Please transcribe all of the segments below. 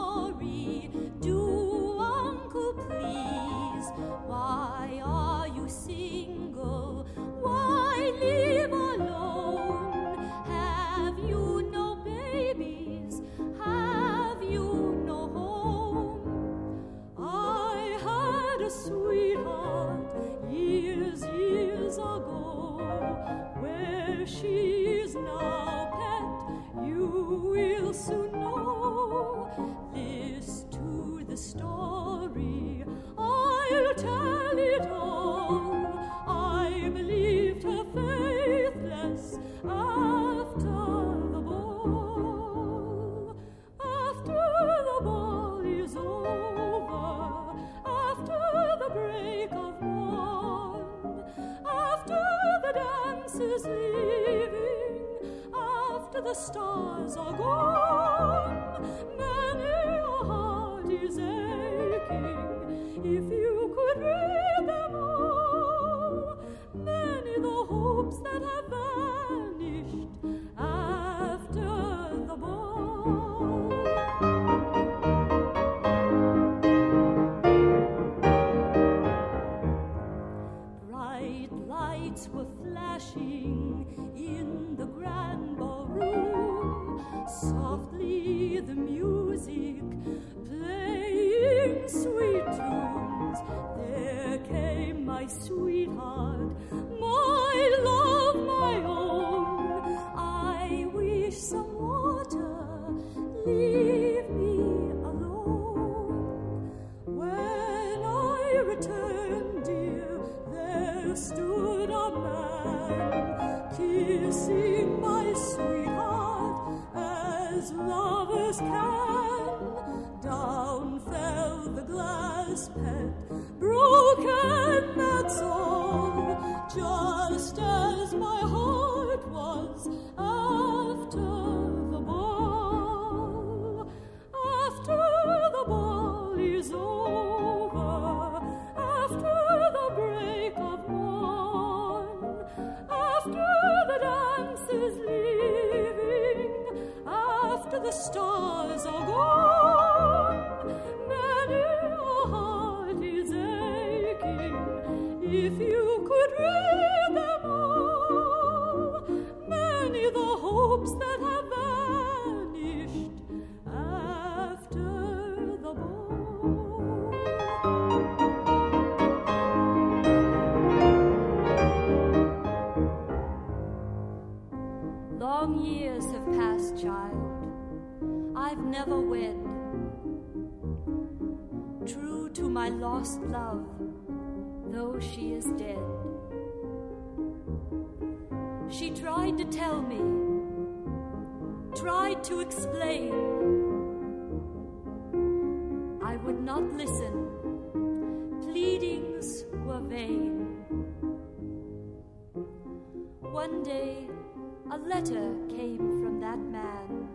story. Do, uncle, please. Why are you single? Why live alone? Have you no babies? Have you no home? I had a sweetheart years ago. Where she is now, pet, you will soon know. Listen to the story, I'll tell it all. I believed her faithless after the ball. After the ball is over, after the break of morn, after the dance is leaving, after the stars are gone, many a heart is aching. If you could read them all, many the hopes that have vanished after the ball. Bright lights were flashing in the grand ballroom, softly the music playing sweet tunes. There came my sweetheart, my love, my own. I wish some water, leave me alone. When I returned, dear, there stood a man kissing my sweetheart as lovers can. Down fell the glass, pet, broken, that's all, just as my heart was after the ball. After the ball is over, after the break of morn, after the dance is leaving, after the stars are gone, many a heart is aching. If you could read them all, many the hopes that have vanished after the ball. Long years have passed, child, I've never wed. True to my lost love, though she is dead. She tried to tell me, tried to explain. I would not listen, pleadings were vain. One day a letter came from that man.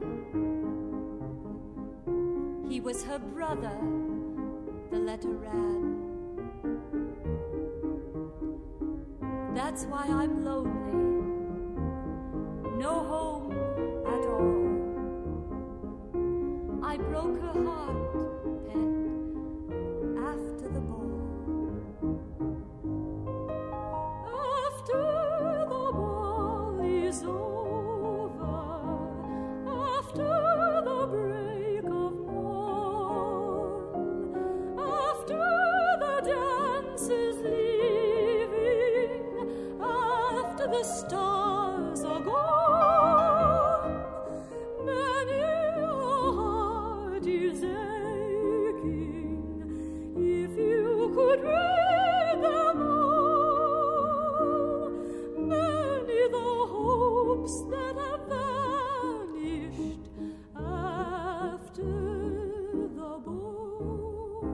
He was her brother, the letter ran. That's why I'm lonely, no home at all. I broke her heart, pet, after the ball. After the ball is over, after the break of morn, after the dance is leaving, after the stars are gone, many a heart is aching. If you could read them all, many the hopes that have vanished after the ball.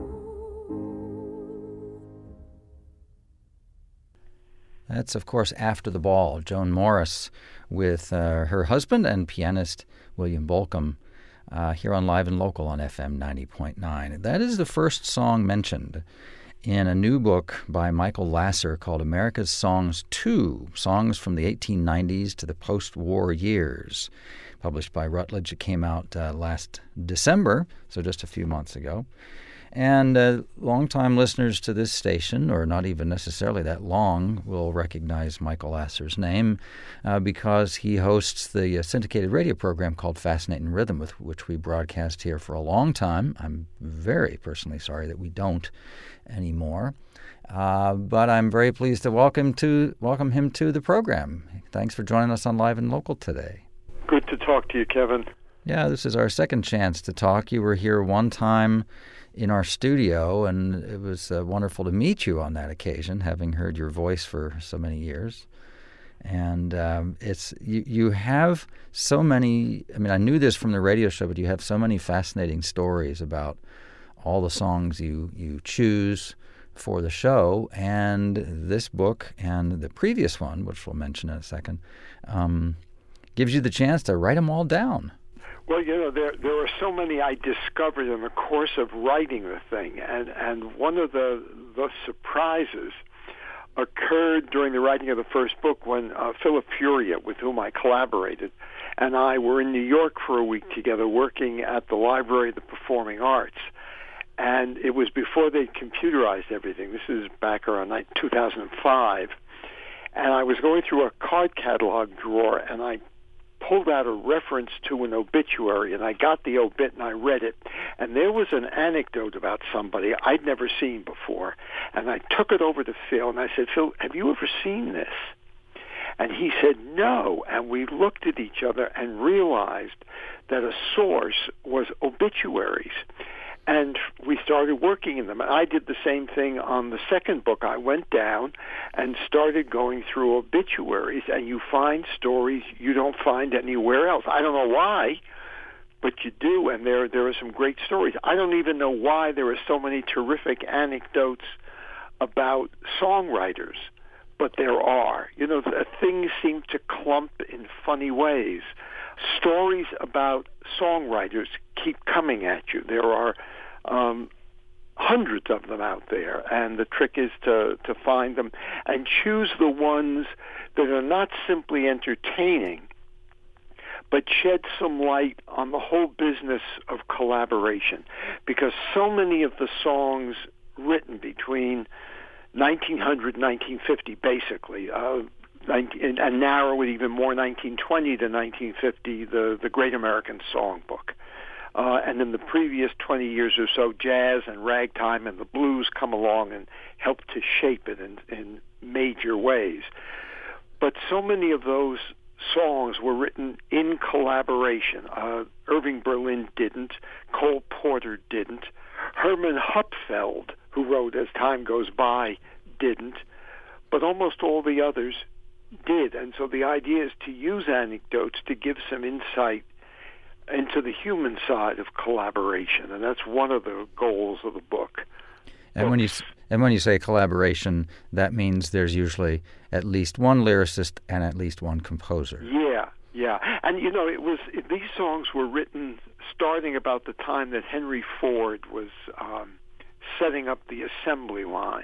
That's, of course, After the Ball, Joan Morris with her husband and pianist William Bolcom here on Live and Local on FM 90.9. That is the first song mentioned in a new book by Michael Lasser called America's Songs 2, Songs from the 1890s to the Post-War Years. published by Routledge. It came out last December, so just a few months ago. And longtime listeners to this station, or not even necessarily that long, will recognize Michael Lasser's name because he hosts the syndicated radio program called Fascinating Rhythm, with which we broadcast here for a long time. I'm very personally sorry that we don't anymore. But I'm very pleased to welcome him to the program. Thanks for joining us on Live and Local today. Good to talk to you, Kevin. Yeah, this is our second chance to talk. You were here one time in our studio, and it was wonderful to meet you on that occasion, having heard your voice for so many years. And you have so many, I mean, I knew this from the radio show, but you have so many fascinating stories about all the songs you choose for the show, and this book and the previous one, which we'll mention in a second, gives you the chance to write them all down. Well, there are so many I discovered in the course of writing the thing, and one of the surprises occurred during the writing of the first book when Philip Furia, with whom I collaborated, and I were in New York for a week together working at the Library of the Performing Arts. And it was before they computerized everything. This is back around 2005. And I was going through a card catalog drawer, and I pulled out a reference to an obituary, and I got the obit and I read it. And there was an anecdote about somebody I'd never seen before. And I took it over to Phil, and I said, Phil, have you ever seen this? And he said, no. And we looked at each other and realized that a source was obituaries. And we started working in them. And I did the same thing on the second book. I went down and started going through obituaries, and you find stories you don't find anywhere else. I don't know why, but you do, and there are some great stories. I don't even know why there are so many terrific anecdotes about songwriters, but there are. Things seem to clump in funny ways. Stories about songwriters keep coming at you. There are hundreds of them out there, and the trick is to find them and choose the ones that are not simply entertaining, but shed some light on the whole business of collaboration. Because so many of the songs written between 1900 and 1950, basically, and narrow it even more, 1920 to 1950, the Great American Songbook. And in the previous 20 years or so, jazz and ragtime and the blues come along and help to shape it in major ways. But so many of those songs were written in collaboration. Irving Berlin didn't. Cole Porter didn't. Herman Hupfeld, who wrote As Time Goes By, didn't. But almost all the others did. And so the idea is to use anecdotes to give some insight into the human side of collaboration, and that's one of the goals of the book. And when you say collaboration, that means there's usually at least one lyricist and at least one composer. Yeah, and these songs were written starting about the time that Henry Ford was setting up the assembly line,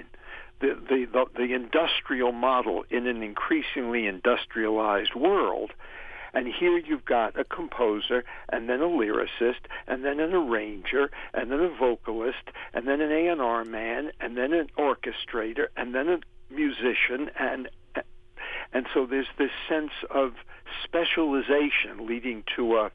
the industrial model in an increasingly industrialized world. And here you've got a composer, and then a lyricist, and then an arranger, and then a vocalist, and then an A&R man, and then an orchestrator, and then a musician, and so there's this sense of specialization leading to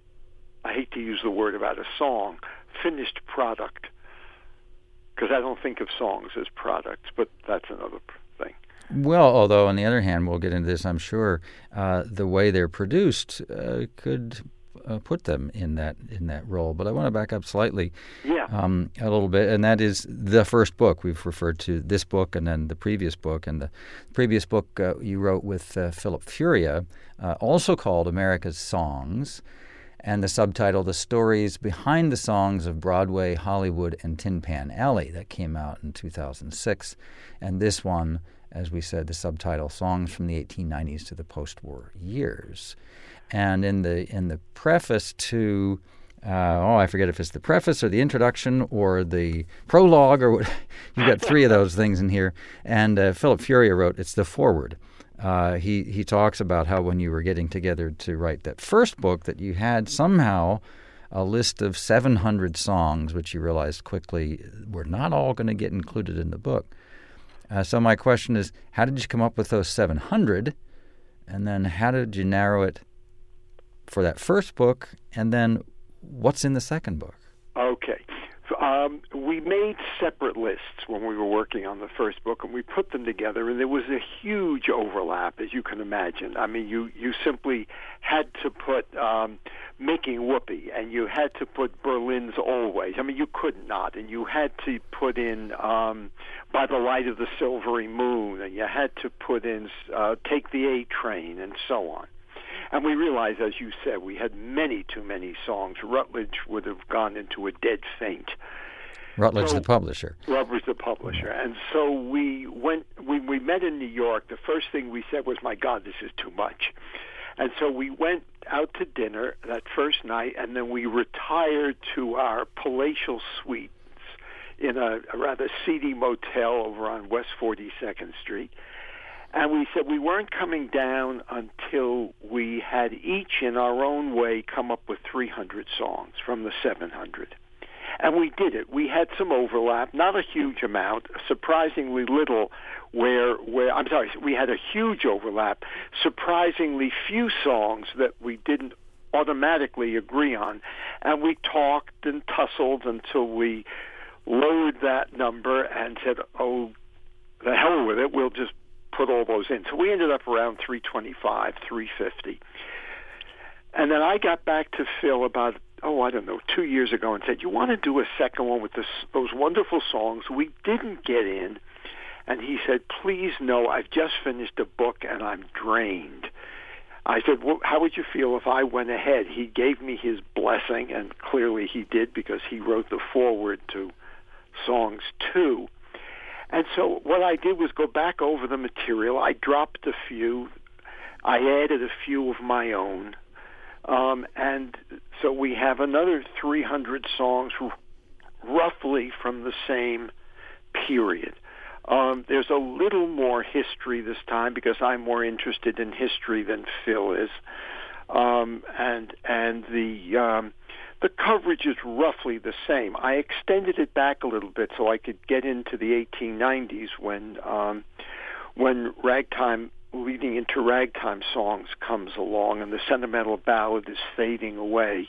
I hate to use the word about a song, finished product, because I don't think of songs as products, but that's another thing. Well, although on the other hand, we'll get into this, I'm sure, the way they're produced could put them in that role. But I want to back up slightly, a little bit, and that is the first book. We've referred to this book and then the previous book, and the previous book you wrote with Philip Furia, also called America's Songs, and the subtitle, The Stories Behind the Songs of Broadway, Hollywood, and Tin Pan Alley, that came out in 2006. And this one, as we said, the subtitle, Songs from the 1890s to the Post-War Years. And in the preface to, I forget if it's the preface or the introduction or the prologue or what, you've got three of those things in here. And Philip Furia wrote, it's the foreword. he talks about how when you were getting together to write that first book that you had somehow a list of 700 songs, which you realized quickly were not all going to get included in the book. So my question is, how did you come up with those 700? And then how did you narrow it for that first book? And then what's in the second book? Okay. We made separate lists when we were working on the first book, and we put them together, and there was a huge overlap, as you can imagine. I mean, you simply had to put Making Whoopee, and you had to put Berlin's Always. I mean, you could not. And you had to put in By the Light of the Silvery Moon, and you had to put in Take the A Train, and so on. And we realized, as you said, we had too many songs. Rutledge would have gone into a dead faint. Rutledge, the publisher. Rutledge, the publisher. And so we met in New York. The first thing we said was, my God, this is too much. And so we went out to dinner that first night, and then we retired to our palatial suites in a rather seedy motel over on West 42nd Street. And we said we weren't coming down until we had each in our own way come up with 300 songs from the 700. And we did it. We had some overlap, not a huge amount, surprisingly little we had a huge overlap, surprisingly few songs that we didn't automatically agree on. And we talked and tussled until we lowered that number and said, oh, the hell with it, we'll just put all those in. So we ended up around 325, 350. And then I got back to Phil about, 2 years ago and said, you want to do a second one with those wonderful songs we didn't get in? And he said, please no, I've just finished a book and I'm drained. I said, well, how would you feel if I went ahead? He gave me his blessing, and clearly he did because he wrote the foreword to Songs 2. And so what I did was go back over the material. I dropped a few. I added a few of my own. And so we have another 300 songs roughly from the same period. There's a little more history this time because I'm more interested in history than Phil is. And the coverage is roughly the same. I extended it back a little bit so I could get into the 1890s when ragtime, leading into ragtime songs comes along and the sentimental ballad is fading away.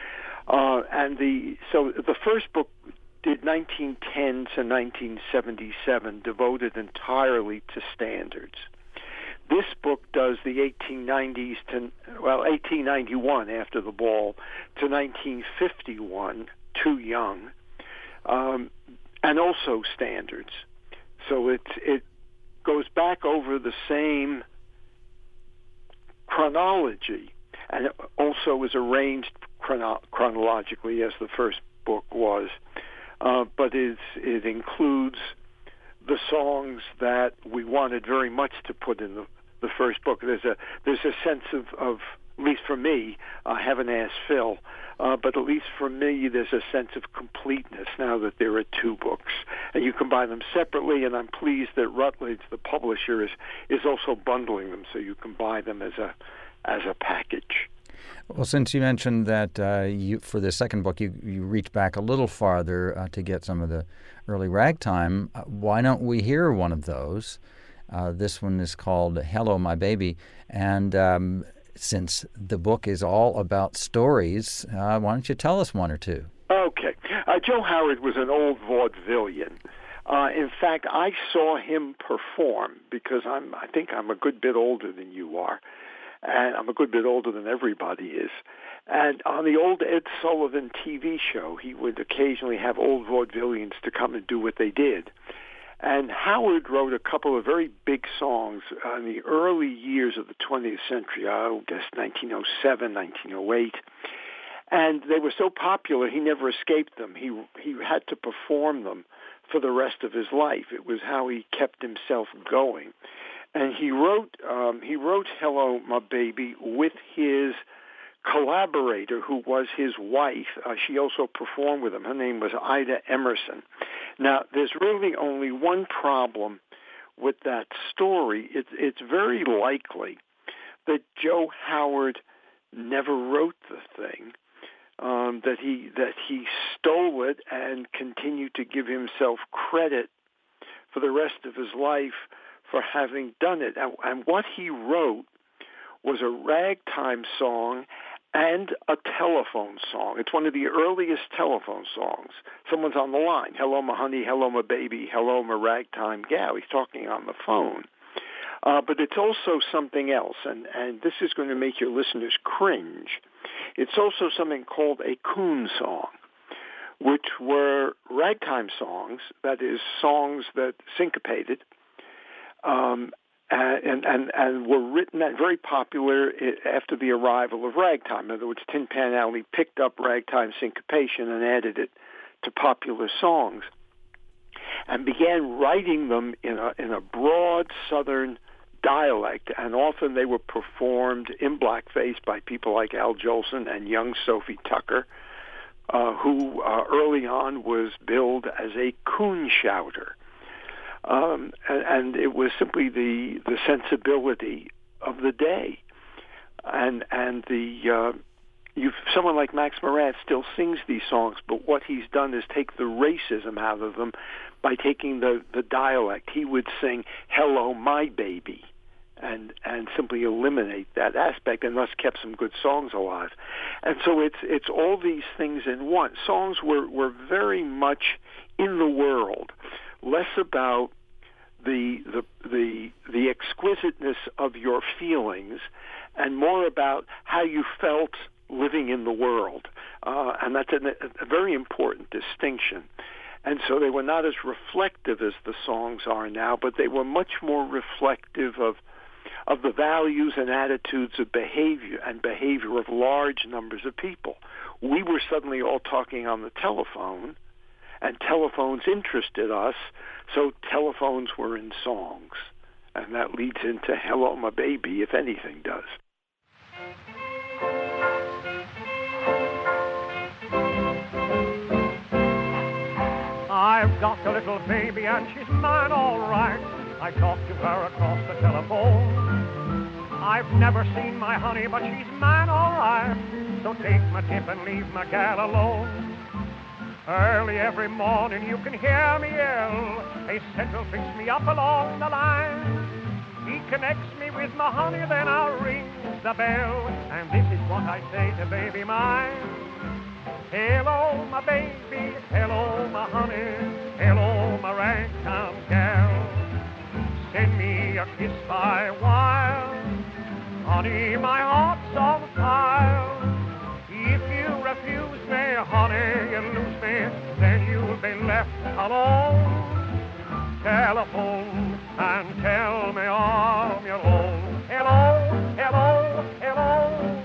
So the first book did 1910 to 1977, devoted entirely to standards. This book does the 1890s to 1891 After the Ball to 1951 Too Young, and also standards. So it goes back over the same chronology, and it also is arranged chronologically as the first book was, but it includes the songs that we wanted very much to put in the first book. There's a sense of at least for me, I haven't asked Phil, but at least for me, there's a sense of completeness now that there are two books, and you can buy them separately. And I'm pleased that Rutledge, the publisher, is also bundling them, so you can buy them as a package. Well, since you mentioned that for the second book you reached back a little farther to get some of the early ragtime, why don't we hear one of those? This one is called Hello, My Baby, and since the book is all about stories, why don't you tell us one or two? Okay. Joe Howard was an old vaudevillian. In fact, I saw him perform because I think I'm a good bit older than you are, and I'm a good bit older than everybody is. And on the old Ed Sullivan TV show, he would occasionally have old vaudevillians to come and do what they did. And Howard wrote a couple of very big songs in the early years of the 20th century, I guess 1907, 1908. And they were so popular, he never escaped them. He had to perform them for the rest of his life. It was how he kept himself going. And he wrote Hello, My Baby with his collaborator, who was his wife. She also performed with him. Her name was Ida Emerson. Now, there's really only one problem with that story, it's very likely that Joe Howard never wrote the thing, that he stole it and continued to give himself credit for the rest of his life for having done it. And what he wrote was a ragtime song and a telephone song. It's one of the earliest telephone songs. Someone's on the line. Hello, my honey. Hello, my baby. Hello, my ragtime gal. He's talking on the phone. But it's also something else, and this is going to make your listeners cringe. It's also something called a coon song, which were ragtime songs, that is, songs that syncopated, and were written and very popular after the arrival of ragtime. In other words, Tin Pan Alley picked up ragtime syncopation and added it to popular songs, and began writing them in a broad Southern dialect, and often they were performed in blackface by people like Al Jolson and young Sophie Tucker, who early on was billed as a coon shouter. And it was simply the sensibility of the day. And someone like Max Moran still sings these songs, but what he's done is take the racism out of them by taking the dialect. He would sing, hello, my baby, and simply eliminate that aspect, and thus kept some good songs alive. And so it's all these things in one. Songs were very much in the world, less about the exquisiteness of your feelings, and more about how you felt living in the world. And that's a very important distinction. And so they were not as reflective as the songs are now, but they were much more reflective of the values and attitudes of behavior of large numbers of people. We were suddenly all talking on the telephone, and telephones interested us, so telephones were in songs. And that leads into Hello, My Baby, if anything does. I've got a little baby and she's mine all right. I talk to her across the telephone. I've never seen my honey, but she's mine all right. So take my tip and leave my gal alone. Early every morning you can hear me yell. A central picks me up along the line. He connects me with my honey, then I ring the bell. And this is what I say to baby mine. Hello, my baby, hello, my honey, hello, my ragtime gal. Send me a kiss by wire. Honey, my heart's on fire. If you refuse me, honey, you lose me, then you'll be left alone. Telephone and tell me I'm your own. Hello, hello, hello.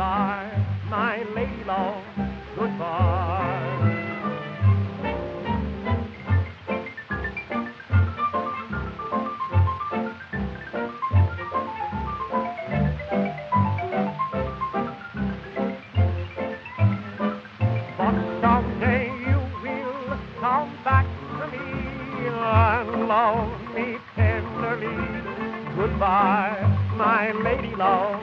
Goodbye, my lady love, goodbye. Love me tenderly. Goodbye, my lady love,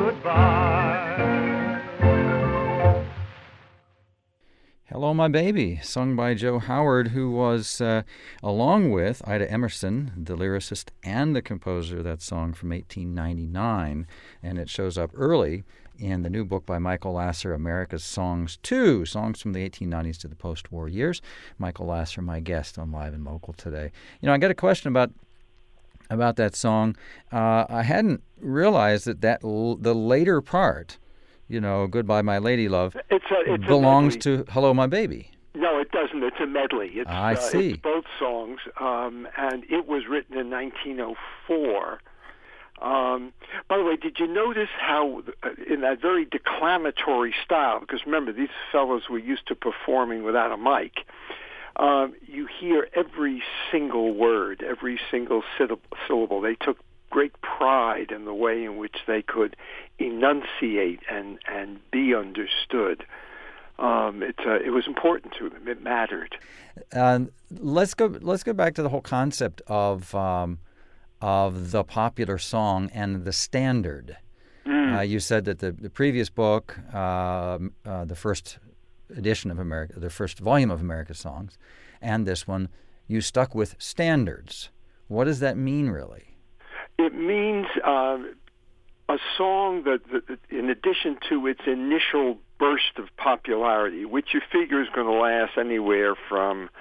goodbye. Hello, My Baby, sung by Joe Howard, who was, along with Ida Emerson, the lyricist and the composer of that song from 1899, and it shows up early in the new book by Michael Lasser, America's Songs 2, songs from the 1890s to the post-war years. Michael Lasser, my guest on Live and Local today. You know, I got a question about that song. I hadn't realized that the later part, you know, Goodbye, My Lady Love, it's belongs to Hello, My Baby. No, it doesn't. It's a medley. I see. It's both songs, and it was written in 1904. By the way, did you notice how, in that very declamatory style, because remember, these fellows were used to performing without a mic, you hear every single word, every single syllable. They took great pride in the way in which they could enunciate and be understood. It was important to them. It mattered. Let's go back to the whole concept of the popular song and the standard. You said that the previous book, the first edition of America, the first volume of America's Songs, and this one, you stuck with standards. What does that mean, really? It means a song that, in addition to its initial burst of popularity, which you figure is going to last anywhere from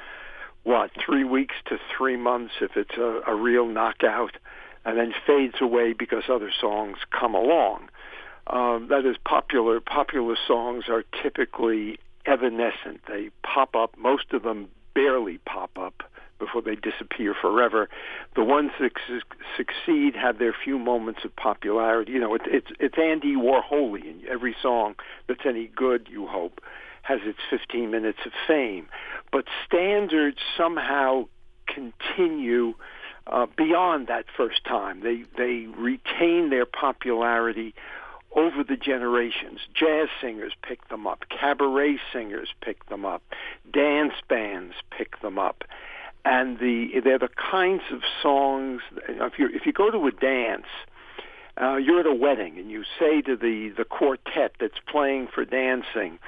3 weeks to 3 months if it's a real knockout, and then fades away because other songs come along. That is, popular songs are typically evanescent. They pop up. Most of them barely pop up before they disappear forever. The ones that succeed have their few moments of popularity. You know, it's Andy Warholian. Every song that's any good, you hope, has its 15 minutes of fame. But standards somehow continue beyond that first time. They retain their popularity over the generations. Jazz singers pick them up. Cabaret singers pick them up. Dance bands pick them up. And they're the kinds of songs, if you go to a dance, you're at a wedding, and you say to the quartet that's playing for dancing,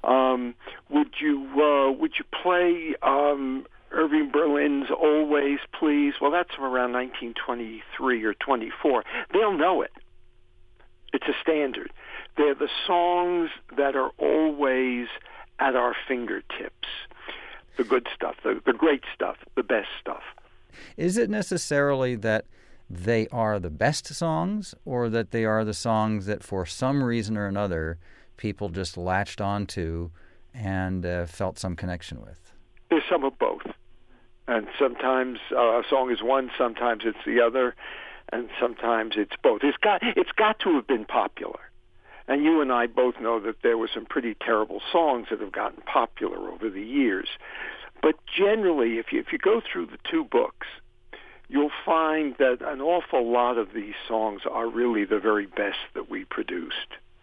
would you play Irving Berlin's Always Please? Well, that's from around 1923 or 24. They'll know it. It's a standard. They're the songs that are always at our fingertips. The good stuff, the great stuff, the best stuff. Is it necessarily that they are the best songs, or that they are the songs that for some reason or another people just latched onto and felt some connection with? There's some of both. And sometimes a song is one, sometimes it's the other, and sometimes it's both. It's got to have been popular. And you and I both know that there were some pretty terrible songs that have gotten popular over the years. But generally, if you go through the two books, you'll find that an awful lot of these songs are really the very best that we produced.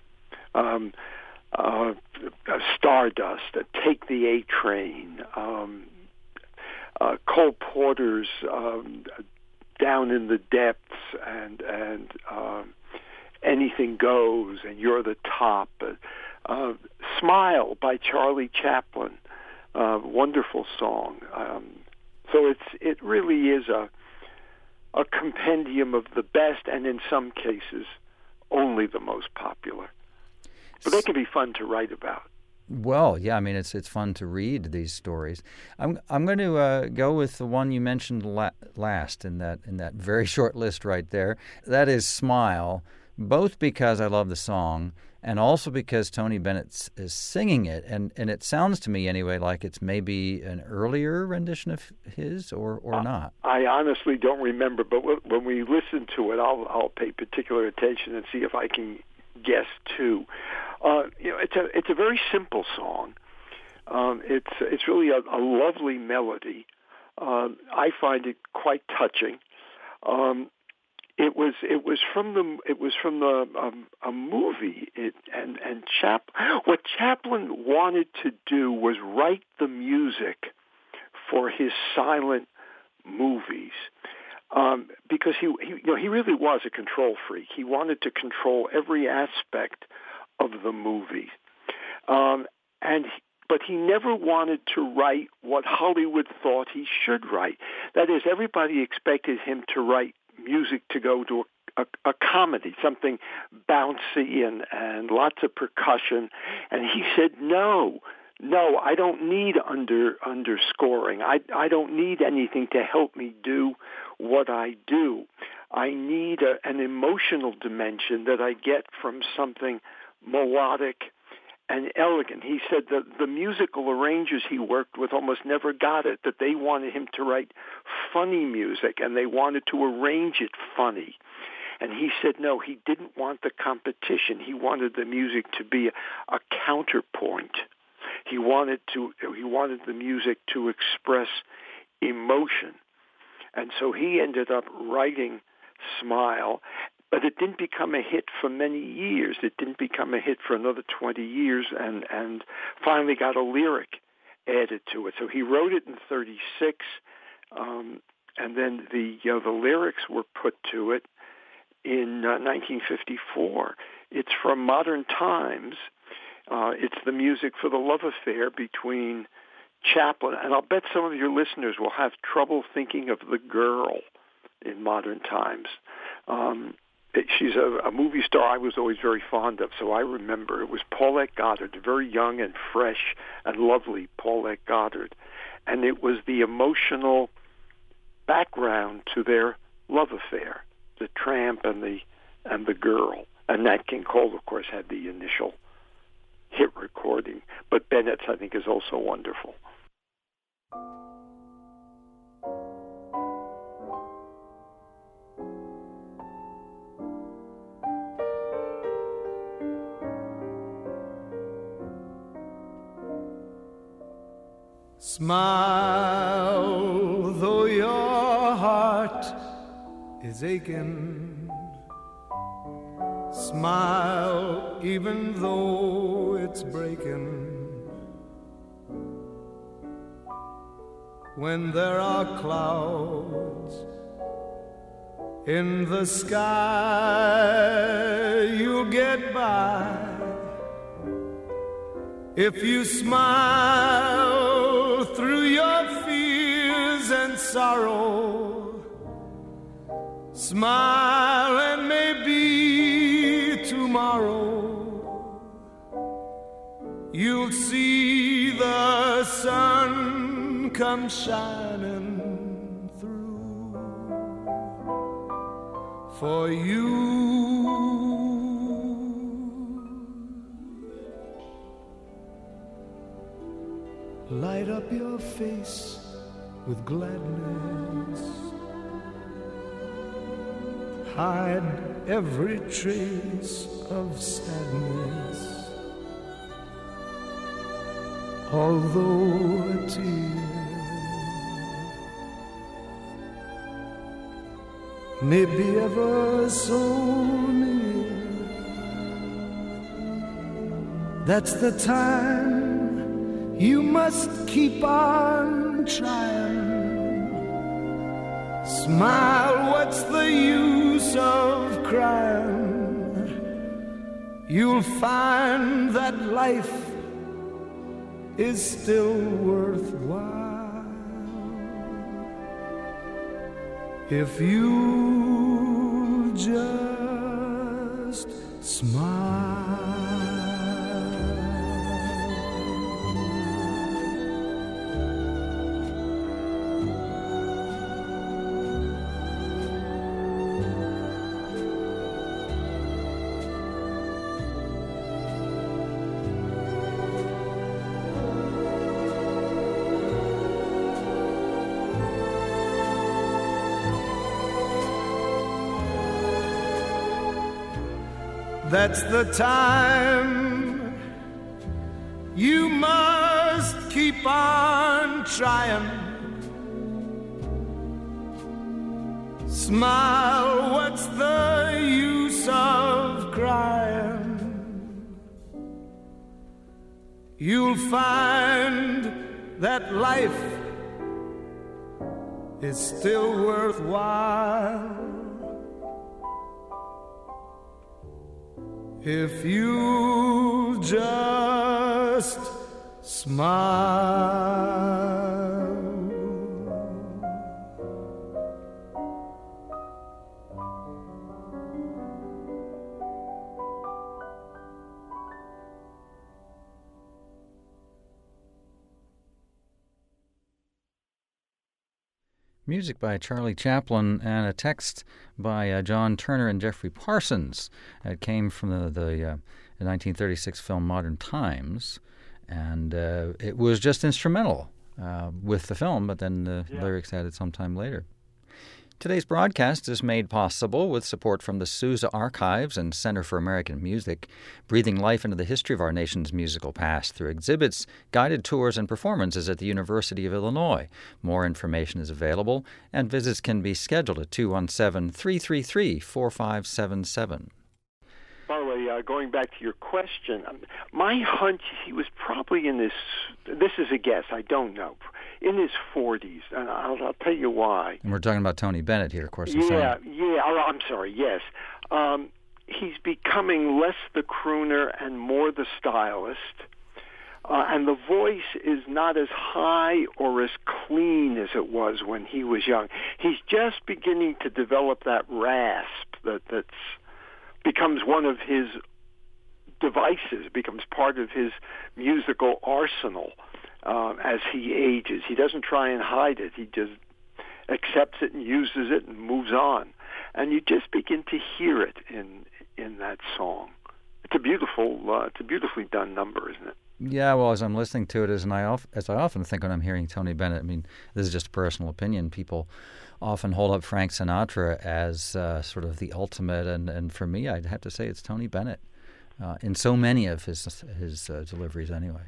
Stardust, Take the A Train, Cole Porter's Down in the Depths, and Anything Goes, and You're the Top. Smile by Charlie Chaplin, wonderful song. So it really is a compendium of the best, and in some cases, only the most popular. But they can be fun to write about. Well, yeah, I mean, it's fun to read these stories. I'm going to go with the one you mentioned last in that very short list right there. That is Smile, both because I love the song and also because Tony Bennett is singing it. And it sounds to me anyway like it's maybe an earlier rendition of his or not. I honestly don't remember, but when we listen to it, I'll pay particular attention and see if I can guess too. It's a very simple song. It's really a lovely melody. I find it quite touching. It was from a movie. What Chaplin wanted to do was write the music for his silent movies, because he really was a control freak. He wanted to control every aspect of the movie, but he never wanted to write what Hollywood thought he should write. That is, everybody expected him to write music to go to a comedy, something bouncy and lots of percussion. And he said, no, I don't need underscoring. I don't need anything to help me do what I do. I need an emotional dimension that I get from something melodic and elegant. He said that the musical arrangers he worked with almost never got it, that they wanted him to write funny music and they wanted to arrange it funny. And he said no, he didn't want the competition. He wanted the music to be a counterpoint. He wanted the music to express emotion. And so he ended up writing Smile. But it didn't become a hit for many years. It didn't become a hit for another 20 years, and finally got a lyric added to it. So he wrote it in 1936, and then the lyrics were put to it in 1954. It's from Modern Times. It's the music for the love affair between Chaplin, and I'll bet some of your listeners will have trouble thinking of the girl in Modern Times. She's a movie star I was always very fond of, so I remember it was Paulette Goddard, very young and fresh and lovely Paulette Goddard, and it was the emotional background to their love affair, the tramp and the girl. And Nat King Cole, of course, had the initial hit recording, but Bennett's, I think, is also wonderful. Smile, though your heart is aching. Smile, even though it's breaking. When there are clouds in the sky, you'll get by. If you smile through your fears and sorrow, smile and maybe tomorrow you'll see the sun come shining through for you. Light up your face with gladness. Hide every trace of sadness. Although a tear may be ever so near, that's the time you must keep on trying. Smile, what's the use of crying? You'll find that life is still worthwhile if you just smile. that's the time. You must keep on trying. Smile, what's the use of crying? You'll find that life is still worthwhile if you just smile. Music by Charlie Chaplin and a text by John Turner and Jeffrey Parsons. It came from the 1936 film Modern Times, and it was just instrumental with the film, but then the lyrics added sometime later. Today's broadcast is made possible with support from the Sousa Archives and Center for American Music, breathing life into the history of our nation's musical past through exhibits, guided tours, and performances at the University of Illinois. More information is available, and visits can be scheduled at 217-333-4577. By the way, going back to your question, my hunch, he was probably in this is a guess, I don't know, in his 40s, and I'll tell you why. And we're talking about Tony Bennett here, of course. I'm sorry, yes. He's becoming less the crooner and more the stylist, and the voice is not as high or as clean as it was when he was young. He's just beginning to develop that rasp that's becomes one of his devices, becomes part of his musical arsenal as he ages. He doesn't try and hide it. He just accepts it and uses it and moves on. And you just begin to hear it in that song. It's a beautifully done number, isn't it? Yeah, well, as I'm listening to it, as I often think when I'm hearing Tony Bennett, I mean, this is just a personal opinion. People often hold up Frank Sinatra as sort of the ultimate, and for me, I'd have to say it's Tony Bennett in so many of his deliveries anyway.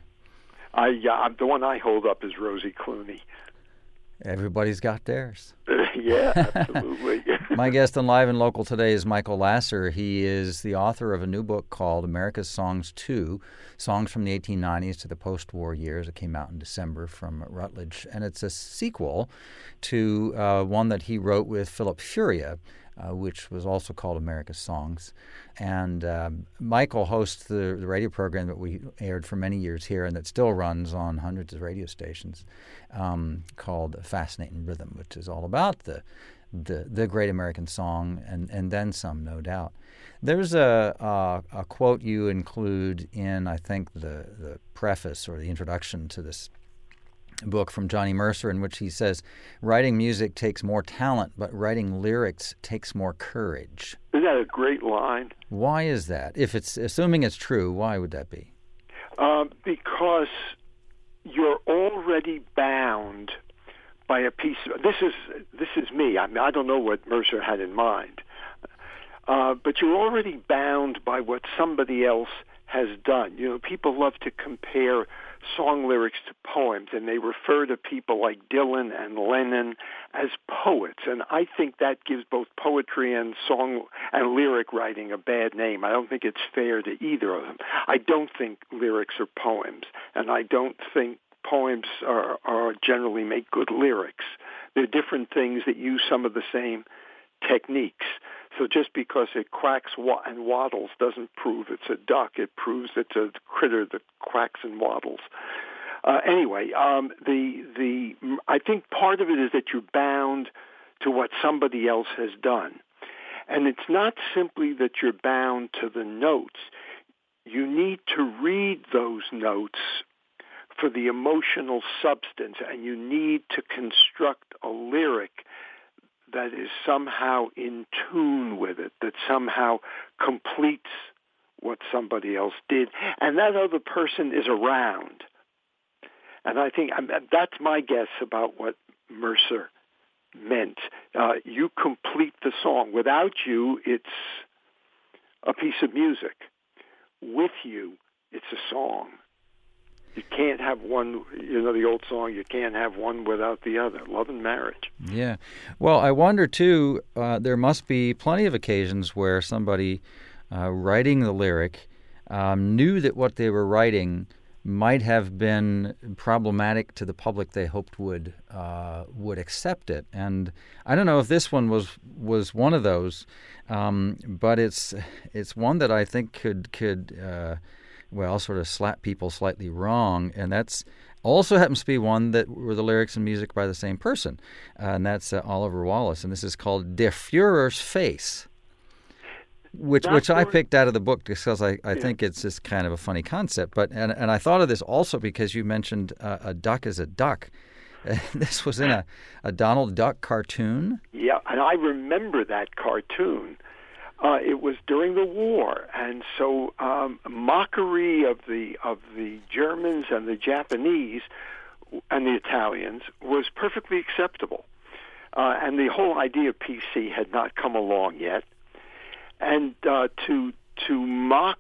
The one I hold up is Rosie Clooney. Everybody's got theirs. Yeah, absolutely. My guest on Live and Local today is Michael Lasser. He is the author of a new book called America's Songs 2, Songs from the 1890s to the Post-War Years. It came out in December from Routledge, and it's a sequel to one that he wrote with Philip Furia, which was also called America's Songs. And Michael hosts the radio program that we aired for many years here and that still runs on hundreds of radio stations called Fascinating Rhythm, which is all about the great American song and then some, no doubt. There's a quote you include in, I think, the preface or the introduction to this book from Johnny Mercer, in which he says, writing music takes more talent, but writing lyrics takes more courage. Isn't that a great line? Why is that? Assuming it's true, why would that be? Because you're already bound by a piece of, this is me. I mean, I don't know what Mercer had in mind, but you're already bound by what somebody else has done. You know, people love to compare song lyrics to poems, and they refer to people like Dylan and Lennon as poets. And I think that gives both poetry and song and lyric writing a bad name. I don't think it's fair to either of them. I don't think lyrics are poems, and I don't think poems are generally make good lyrics. They're different things that use some of the same techniques. So just because it quacks and waddles doesn't prove it's a duck. It proves it's a critter that quacks and waddles. Anyway, I think part of it is that you're bound to what somebody else has done. And it's not simply that you're bound to the notes. You need to read those notes for the emotional substance, and you need to construct a lyric that is somehow in tune with it, that somehow completes what somebody else did, and that other person is around. And I think that's my guess about what Mercer meant. You complete the song. Without you, it's a piece of music. With you, it's a song. You can't have one, the old song, you can't have one without the other, love and marriage. Yeah. Well, I wonder, too, there must be plenty of occasions where somebody writing the lyric knew that what they were writing might have been problematic to the public they hoped would accept it. And I don't know if this one was one of those, but it's one that I think could sort of slap people slightly wrong, and that's also happens to be one that were the lyrics and music by the same person, and that's Oliver Wallace, and this is called Der Führer's Face, which I picked out of the book because I think it's just kind of a funny concept. But and I thought of this also because you mentioned a duck as a duck. This was in a Donald Duck cartoon. Yeah, and I remember that cartoon. It was during the war, and so mockery of the Germans and the Japanese and the Italians was perfectly acceptable, and the whole idea of PC had not come along yet. And to mock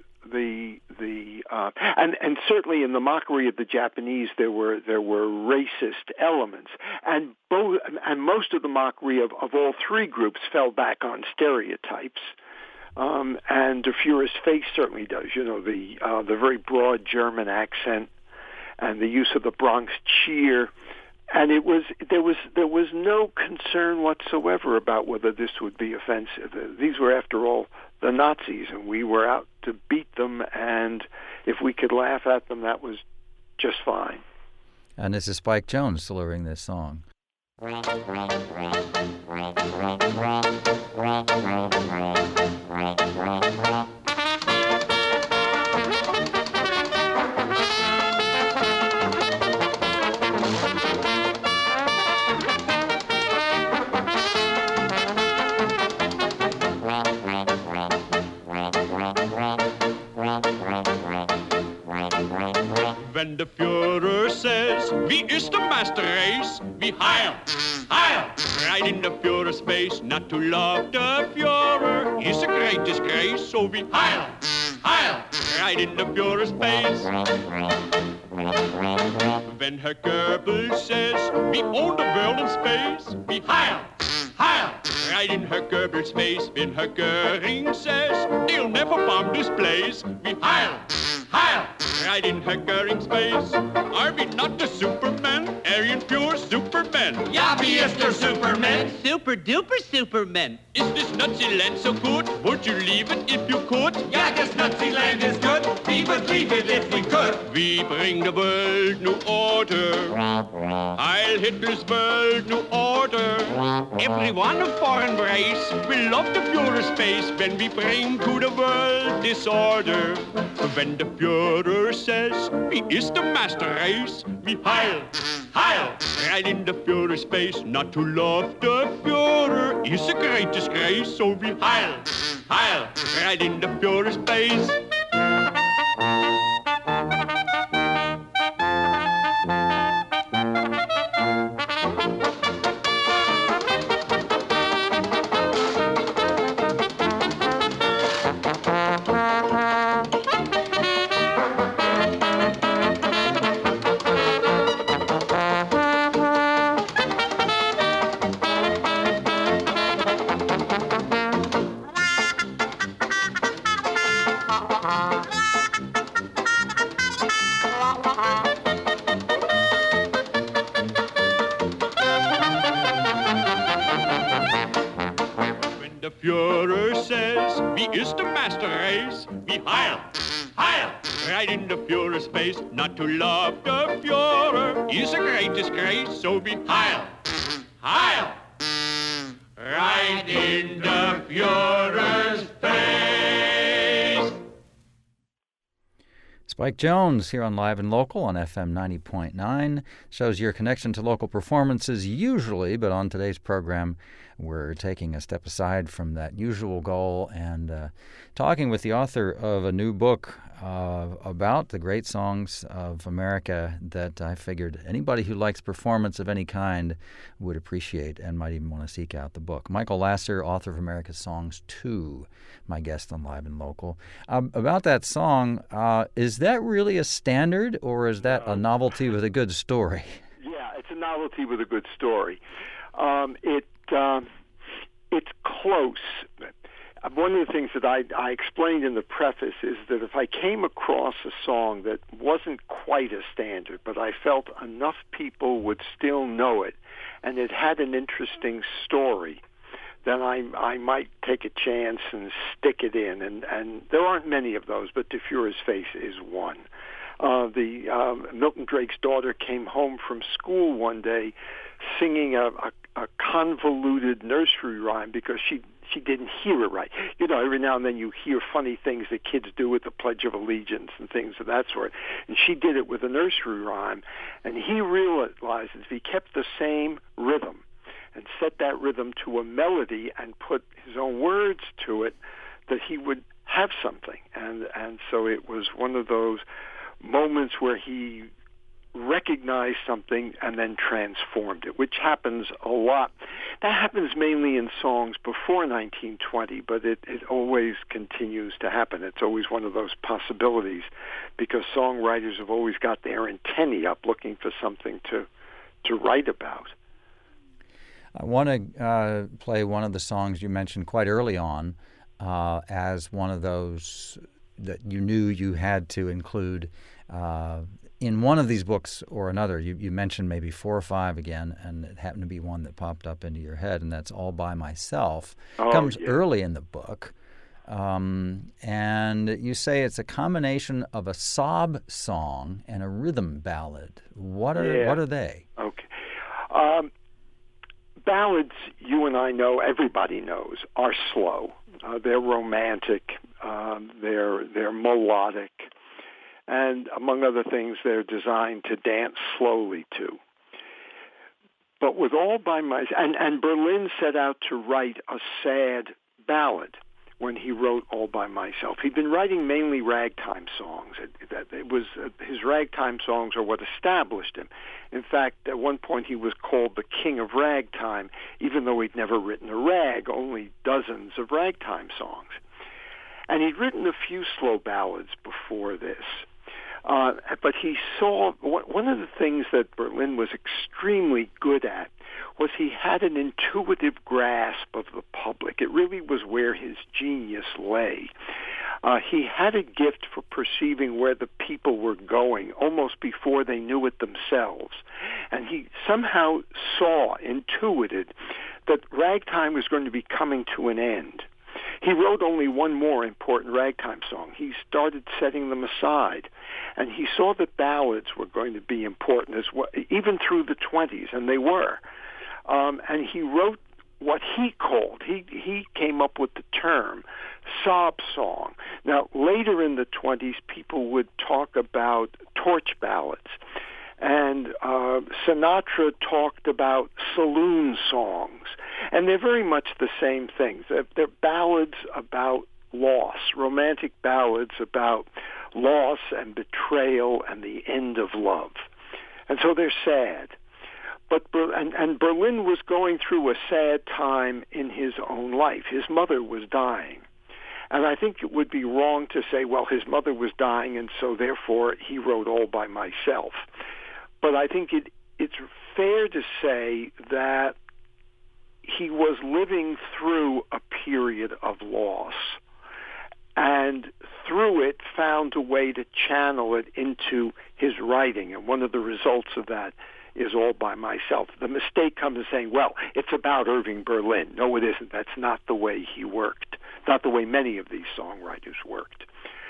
and certainly in the mockery of the Japanese there were racist elements, and most of the mockery of all three groups fell back on stereotypes. And Der Führer's Face certainly does. The very broad German accent and the use of the Bronx cheer. And there was no concern whatsoever about whether this would be offensive. These were, after all, the Nazis, and we were out to beat them, and if we could laugh at them, that was just fine. And this is Spike Jones delivering this song. Wenn der Führer says, wie ist der Master Race? Wie heil, heil, right in the Führer's face. Not to love the Führer is a great disgrace. So wie heil, heil, right in the Führer's face. When Herr Goebbels says, we own the world in space. Wie heil, heil, right in Herr Goebbels' face. When Herr Göring says, they'll never bomb this place. Wie heil, heil, right in Herr Göring's face. Are we not the Superman? Aryan pure Superman. Ja, wie ist der Superman? Super duper Superman. Is this Nazi land so good? Would you leave it if you could? Ja, das Nazi land is good. We would leave it if we could. We bring the world new order. Heil Hitler's world new order. Everyone of foreign race will love the Führer's face when we bring to the world disorder. When the Führer says, wie ist der Master Race? Wie heil, heil, right in the Führer's face. Not to love the Führer is a great disgrace. So wie heil, heil, right in the Führer's face. Führer says, wie ist der Master Race? Wie heil, heil, right in the Führer's face. Not to love the Führer is a great disgrace. So be heil, heil, right in the Führer's face. Spike Jones here on Live and Local on FM 90.9 shows your connection to local performances usually, but on today's program we're taking a step aside from that usual goal and talking with the author of a new book about the great songs of America that I figured anybody who likes performance of any kind would appreciate and might even want to seek out the book. Michael Lasser, author of America's Songs 2, my guest on Live and Local. About that song, is that really a standard, or is that a novelty with a good story? Yeah, it's a novelty with a good story. It's close. One of the things that I explained in the preface is that if I came across a song that wasn't quite a standard, but I felt enough people would still know it, and it had an interesting story, then I might take a chance and stick it in. And there aren't many of those, but De Furi's Face is one. Milton Drake's daughter came home from school one day singing a convoluted nursery rhyme because she didn't hear it right. You know, every now and then you hear funny things that kids do with the Pledge of Allegiance and things of that sort. And she did it with a nursery rhyme. And he realized if he kept the same rhythm and set that rhythm to a melody and put his own words to it, that he would have something. And so it was one of those moments where he recognized something and then transformed it, which happens a lot. That happens mainly in songs before 1920, but it always continues to happen. It's always one of those possibilities because songwriters have always got their antennae up looking for something to write about. I want to play one of the songs you mentioned quite early on as one of those that you knew you had to include in one of these books or another. You mentioned maybe 4 or 5 again, and it happened to be one that popped up into your head, and that's All By Myself. It comes early in the book, and you say it's a combination of a sob song and a rhythm ballad. What are they? Okay. Ballads, you and I know, everybody knows, are slow. They're romantic. They're melodic. And among other things, they're designed to dance slowly to. But with All By Myself, and Berlin set out to write a sad ballad when he wrote All By Myself. He'd been writing mainly ragtime songs. His ragtime songs are what established him. In fact, at one point he was called the King of Ragtime, even though he'd never written a rag, only dozens of ragtime songs. And he'd written a few slow ballads before this. But he saw one of the things that Berlin was extremely good at was he had an intuitive grasp of the public. It really was where his genius lay. He had a gift for perceiving where the people were going almost before they knew it themselves. And he somehow intuited that ragtime was going to be coming to an end. He wrote only one more important ragtime song. He started setting them aside, and he saw that ballads were going to be important as well, even through the 20s, and they were. And he wrote what he called, he came up with the term, sob song. Now, later in the 20s, people would talk about torch ballads, and Sinatra talked about saloon songs, and they're very much the same things. They're ballads about loss, romantic ballads about loss and betrayal and the end of love. And so they're sad. But Berlin was going through a sad time in his own life. His mother was dying. And I think it would be wrong to say, well, his mother was dying, and so therefore he wrote All By Myself. But I think it's fair to say that he was living through a period of loss, and through it found a way to channel it into his writing. And one of the results of that is All By Myself. The mistake comes in saying, well, it's about Irving Berlin. No, it isn't. That's not the way he worked, not the way many of these songwriters worked.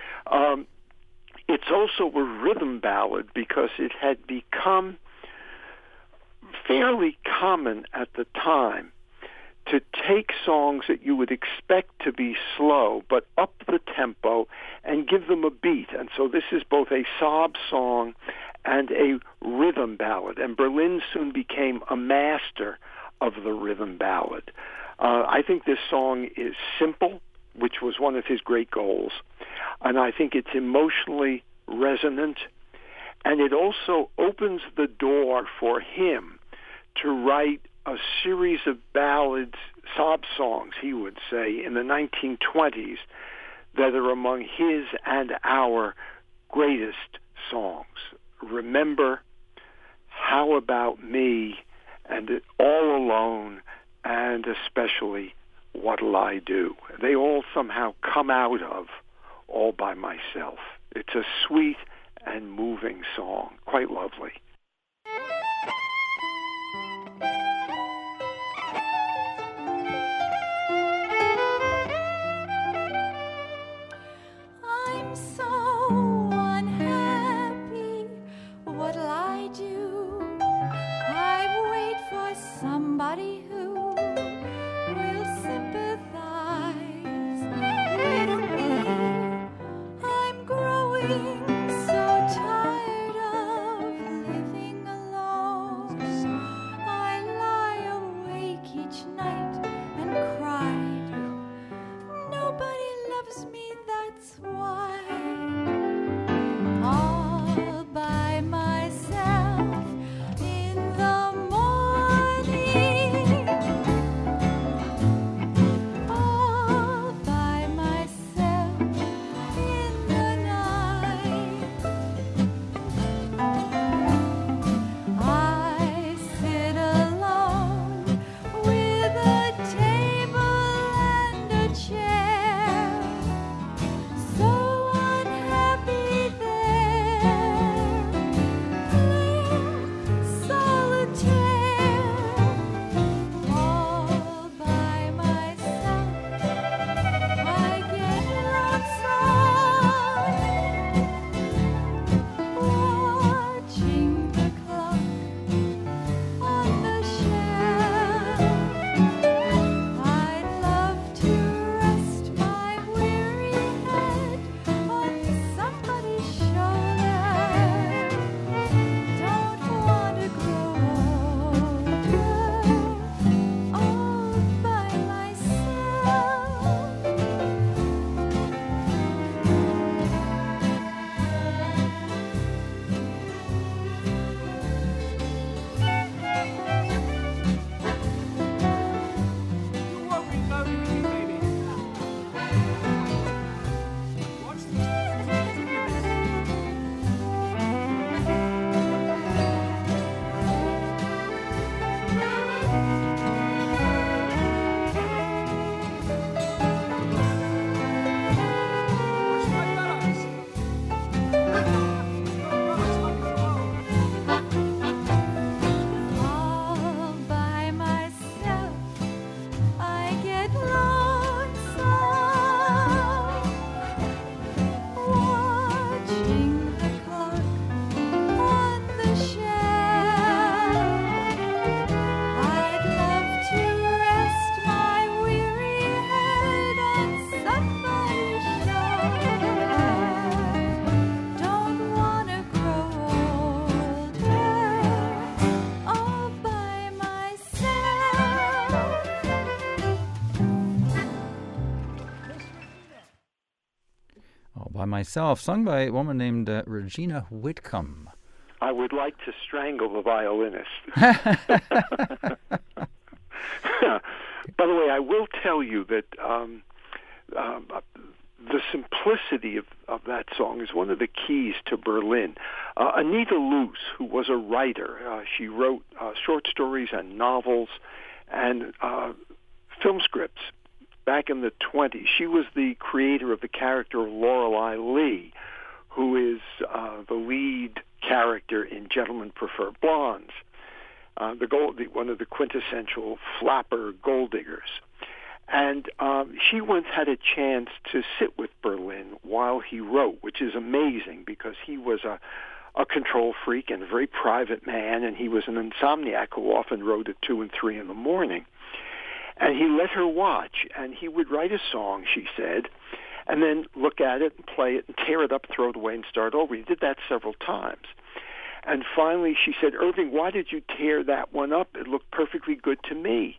It's also a rhythm ballad because it had become fairly common at the time to take songs that you would expect to be slow, but up the tempo and give them a beat. And so this is both a sob song and a rhythm ballad. And Berlin soon became a master of the rhythm ballad. I think this song is simple, which was one of his great goals, and I think it's emotionally resonant, and it also opens the door for him to write a series of ballads, sob songs, he would say, in the 1920s that are among his and our greatest songs. Remember, How About Me, and All Alone, and especially What'll I Do? They all somehow come out of All by Myself. It's a sweet and moving song, quite lovely. I'm so unhappy. What'll I do? I wait for somebody who will sympathize with me. I'm growing so tired of living alone. I lie awake each night and cry. Nobody loves me, that's why. All by myself in the morning. All by myself in the night. I sit alone with a table and a chair, so unhappy there, playing solitaire. All by myself, I get lonesome, watching the clock on the shelf. I'd love to rest my weary head on somebody's shoulder. Don't want to grow older all by myself. You won't be lonely, baby. Watch the Watch my fellows. All by myself, I get lonesome, watching the clock on the shelf. I'd love to rest my weary head on somebody's shoulder. Don't wanna grow older all by myself. All by Myself, sung by a woman named Regina Whitcomb. I would like to strangle the violinist. By the way, I will tell you that the simplicity of that song is one of the keys to Berlin. Anita Loos, who was a writer, she wrote short stories and novels and film scripts back in the 20s. She was the creator of the character of Lorelei Lee, who is the lead character in Gentlemen Prefer Blondes, one of the quintessential flapper gold diggers. And she once had a chance to sit with Berlin while he wrote, which is amazing because he was a control freak and a very private man, and he was an insomniac who often wrote at 2 and 3 in the morning. And he let her watch, and he would write a song, she said, and then look at it and play it and tear it up, throw it away, and start over. He did that several times. And finally she said, "Irving, why did you tear that one up? It looked perfectly good to me."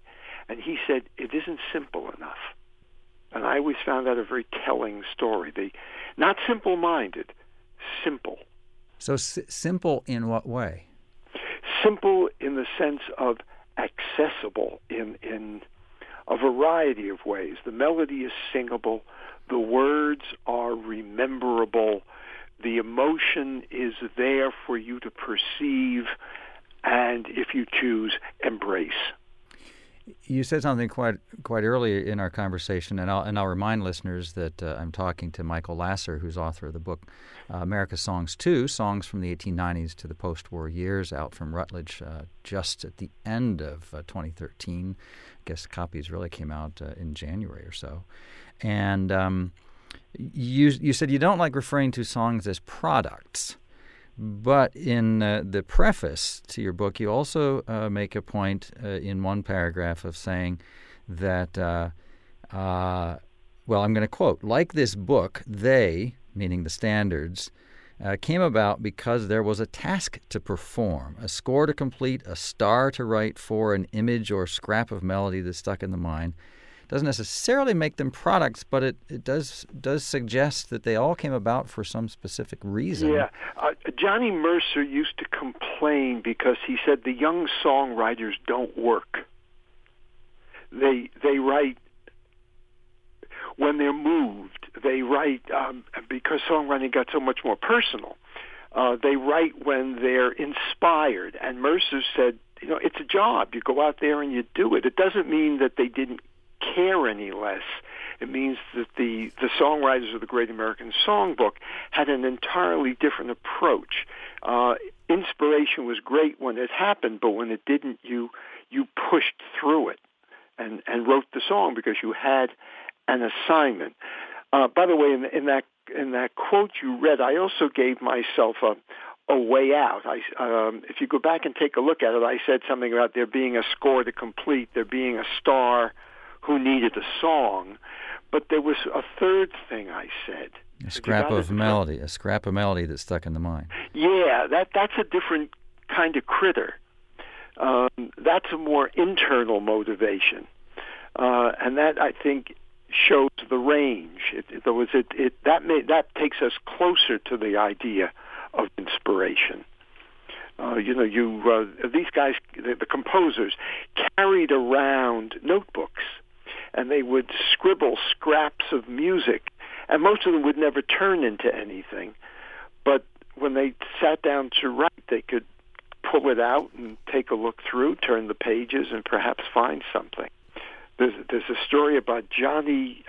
And he said, it isn't simple enough. And I always found that a very telling story. Not simple-minded, simple. So simple in what way? Simple in the sense of accessible in a variety of ways. The melody is singable. The words are rememberable. The emotion is there for you to perceive and, if you choose, embrace. You said something quite early in our conversation, and I'll remind listeners that I'm talking to Michael Lasser, who's author of the book America's Songs 2, Songs from the 1890s to the Post-War Years, out from Routledge just at the end of 2013. I guess copies really came out in January or so. And you said you don't like referring to songs as products. But in the preface to your book, you also make a point in one paragraph of saying that, well, I'm going to quote, like this book, they, meaning the standards, came about because there was a task to perform, a score to complete, a star to write for, an image or scrap of melody that stuck in the mind. Doesn't necessarily make them products, but it does suggest that they all came about for some specific reason. Yeah. Johnny Mercer used to complain because he said the young songwriters don't work. They write when they're moved. They write because songwriting got so much more personal. They write when they're inspired. And Mercer said, it's a job. You go out there and you do it. It doesn't mean that they didn't care any less. It means that the songwriters of the Great American Songbook had an entirely different approach. Inspiration was great when it happened, but when it didn't, you pushed through it and wrote the song because you had an assignment. By the way, in that quote you read, I also gave myself a way out. If you go back and take a look at it, I said something about there being a score to complete, there being a star who needed a song, but there was a third thing I said. A scrap of melody that stuck in the mind. Yeah, that's a different kind of critter. That's a more internal motivation, and that I think shows the range. That takes us closer to the idea of inspiration. These guys, the composers, carried around notebooks, and they would scribble scraps of music, and most of them would never turn into anything. But when they sat down to write, they could pull it out and take a look through, turn the pages, and perhaps find something. There's a story about Jimmy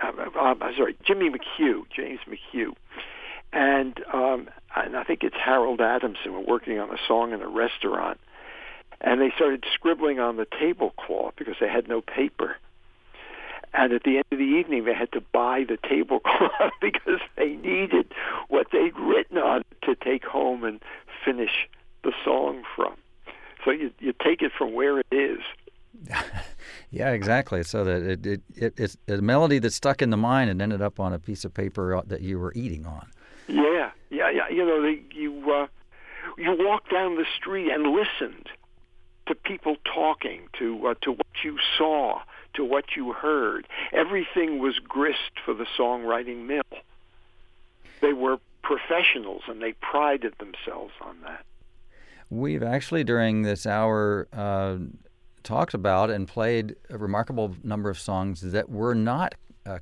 McHugh, James McHugh, and I think it's Harold Adamson were working on a song in a restaurant, and they started scribbling on the tablecloth because they had no paper. And at the end of the evening, they had to buy the tablecloth because they needed what they'd written on it to take home and finish the song from. So you take it from where it is. Yeah, exactly. So that it's a melody that stuck in the mind and ended up on a piece of paper that you were eating on. Yeah. You walked down the street and listened to people talking, to what you saw, to what you heard. Everything was grist for the songwriting mill. They were professionals, and they prided themselves on that. We've actually, during this hour, talked about and played a remarkable number of songs that were not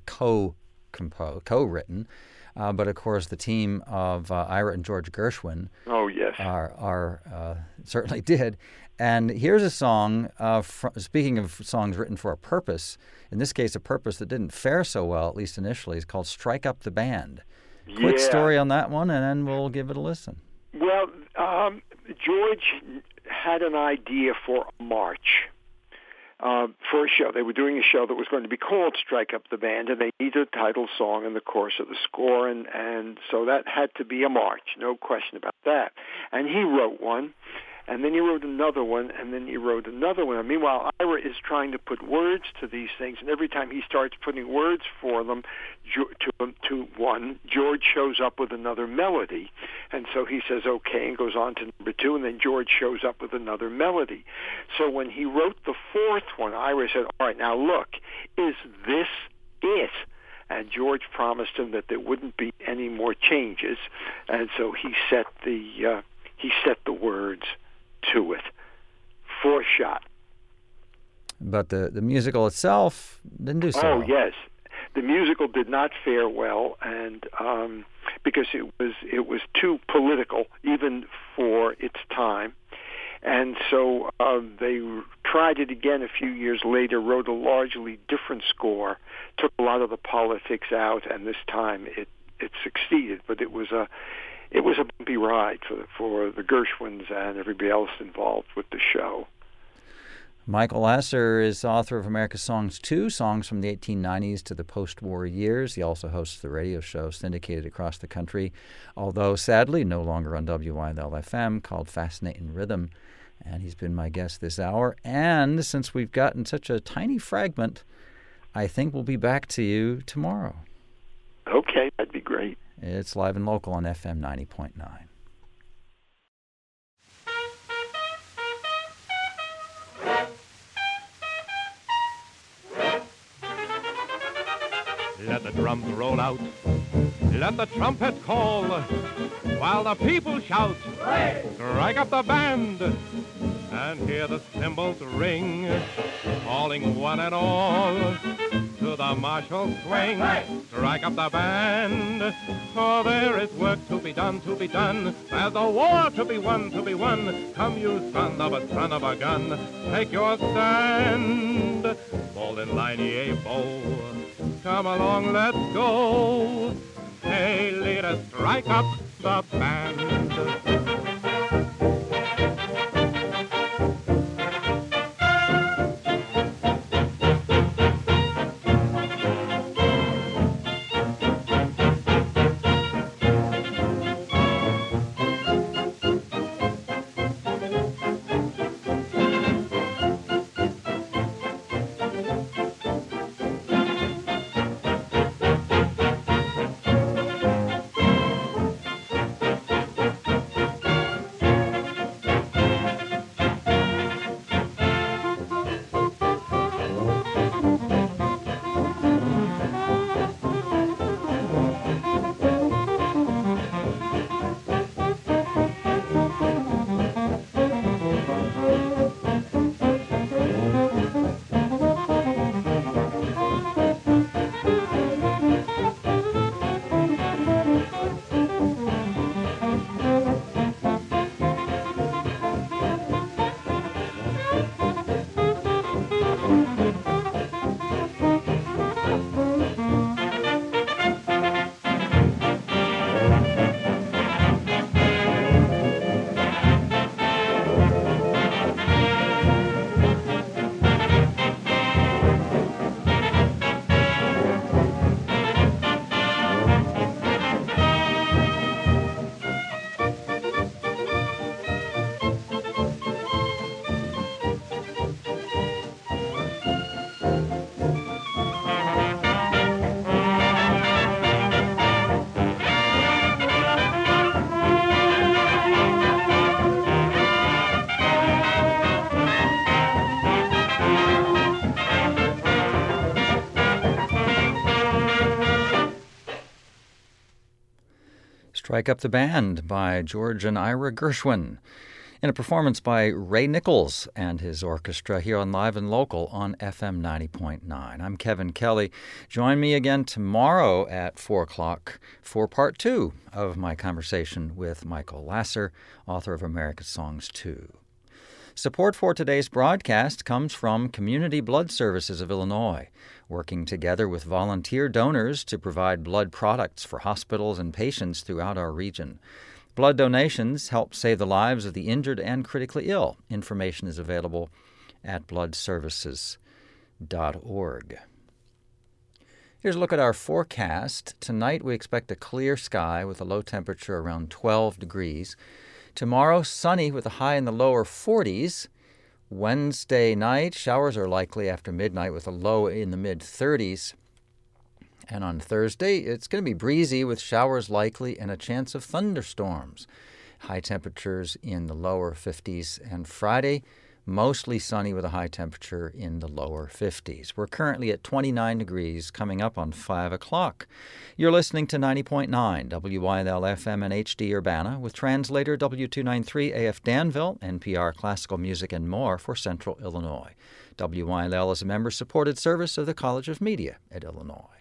co-written, but of course the team of Ira and George Gershwin. Oh yes, are certainly did. And here's a song. Speaking of songs written for a purpose, in this case, a purpose that didn't fare so well, at least initially, is called "Strike Up the Band." Quick story on that one, and then we'll give it a listen. Well, George had an idea for a march. For a show. They were doing a show that was going to be called Strike Up the Band, and they needed a title song in the course of the score, and so that had to be a march, no question about that. And he wrote one, And then he wrote another one, and then he wrote another one. And meanwhile, Ira is trying to put words to these things, and every time he starts putting words for them to one, George shows up with another melody. And so he says, okay, and goes on to number 2, and then George shows up with another melody. So when he wrote the fourth one, Ira said, all right, now look, is this it? And George promised him that there wouldn't be any more changes, and so he set the words to it. 4 shot. But the musical itself didn't do so well. Oh, yes. The musical did not fare well, and because it was too political, even for its time. And so they tried it again a few years later, wrote a largely different score, took a lot of the politics out, and this time it succeeded. But it was a bumpy ride for the Gershwins and everybody else involved with the show. Michael Lasser is author of America's Songs 2, songs from the 1890s to the post-war years. He also hosts the radio show syndicated across the country, although sadly no longer on WYL-FM, called Fascinating Rhythm. And he's been my guest this hour. And since we've gotten such a tiny fragment, I think we'll be back to you tomorrow. Okay, that'd be great. It's Live and Local on FM 90.9. Let the drums roll out, let the trumpet call, while the people shout, strike up the band, and hear the cymbals ring, calling one and all to the martial swing. Strike up the band, for there is work to be done, there's a war to be won, Come you son of a gun, take your stand, bold in line, ye bow. Come along, let's go. Hey, leader, strike up the band. Strike Up the Band by George and Ira Gershwin, in a performance by Ray Nichols and his orchestra here on Live and Local on FM 90.9. I'm Kevin Kelly. Join me again tomorrow at 4 o'clock for part 2 of my conversation with Michael Lasser, author of America's Songs 2. Support for today's broadcast comes from Community Blood Services of Illinois, working together with volunteer donors to provide blood products for hospitals and patients throughout our region. Blood donations help save the lives of the injured and critically ill. Information is available at bloodservices.org. Here's a look at our forecast. Tonight we expect a clear sky with a low temperature around 12 degrees. Tomorrow, sunny with a high in the lower 40s. Wednesday night, showers are likely after midnight with a low in the mid-30s. And on Thursday, it's going to be breezy with showers likely and a chance of thunderstorms. High temperatures in the lower 50s. And Friday, mostly sunny with a high temperature in the lower 50s. We're currently at 29 degrees, coming up on 5 o'clock. You're listening to 90.9 WYLL FM and HD Urbana with translator W293 AF Danville, NPR Classical Music and more for Central Illinois. WYLL is a member-supported service of the College of Media at Illinois.